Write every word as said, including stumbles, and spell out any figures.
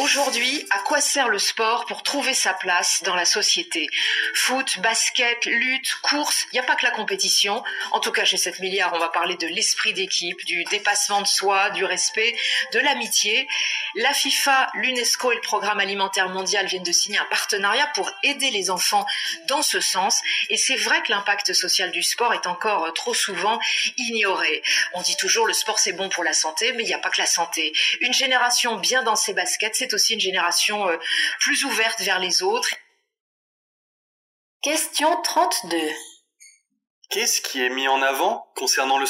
Aujourd'hui, à quoi sert le sport pour trouver sa place dans la société ? Foot, basket, lutte, course, il n'y a pas que la compétition. En tout cas, chez sept milliards, on va parler de l'esprit d'équipe, du dépassement de soi, du respect, de l'amitié. La FIFA, l'UNESCO et le Programme alimentaire mondial viennent de signer un partenariat pour aider les enfants dans ce sens. Et c'est vrai que l'impact social du sport est encore trop souvent ignoré. On dit toujours le sport c'est bon pour la santé, mais il n'y a pas que la santé. Une génération bien dans ses baskets, c'est aussi une génération euh, plus ouverte vers les autres. Question trente-deux. Qu'est-ce qui est mis en avant concernant le sport ?